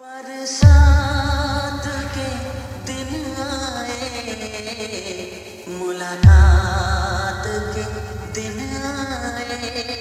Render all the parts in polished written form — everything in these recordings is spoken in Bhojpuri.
बरसात के दिन आए, मुलाकात के दिन आए।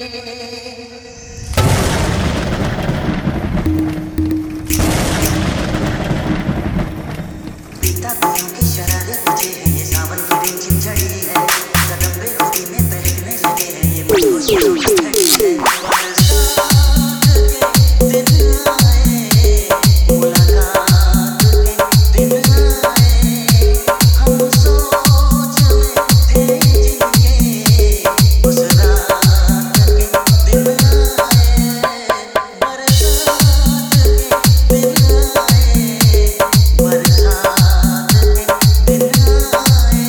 बीता दिनों की शरारे बजे हैं, ये सावन की रिमझिम झड़ी है। कदम बेखुदी में बहकने लगे हैं, ये खुशियों की घड़ी है। बरसात के दिन आए, मुलाकात के दिन आए। हम सोच में थे जिनके, उस रात के दिन आए। बरसात के दिन आए, बरसात के दिन आए।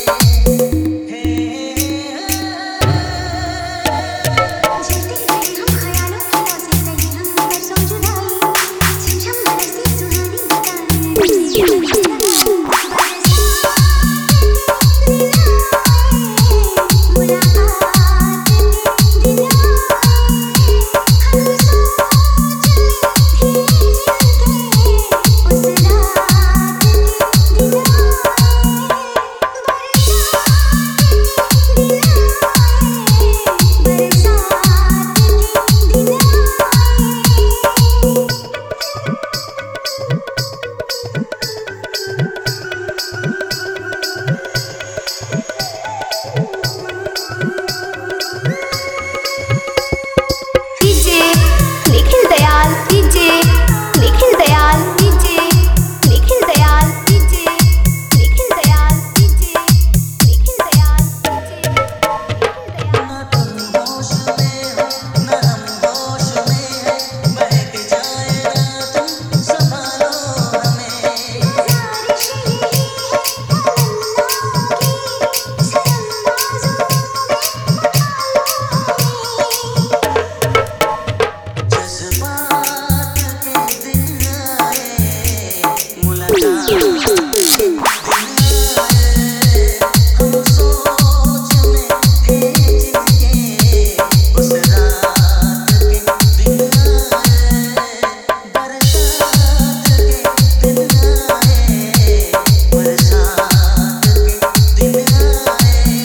जलती रही हम ख्यालों की रातें सही हम मगर सो जुदाई झमझम बरसी सुहानी बताई मुलाकात के दिन आए। हम सोच में थे जिनके, उस रात के दिन आए। बरसात के दिन DJ Nikhil Dayal DJ Nikhil Dayal DJ Nikhil Dayal DJ Nikhil Dayal DJ Nikhil Dayal DJ ना तुम होश में हो, ना हम होश में हैं। बहक जाए रात, संभालो हमें। गुजारिश यही है तमन्ना की, सनम बाजों में उठा लो हमें। जज्बात के दिन आए, मुलाकात के दिन आए। हम सोच में थे जिनके, उस रात के दिन आए। बरसात के दिन आए, बरसात के दिन आए।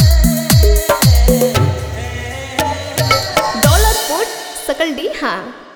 दौलतपुर सकल डी हाँ।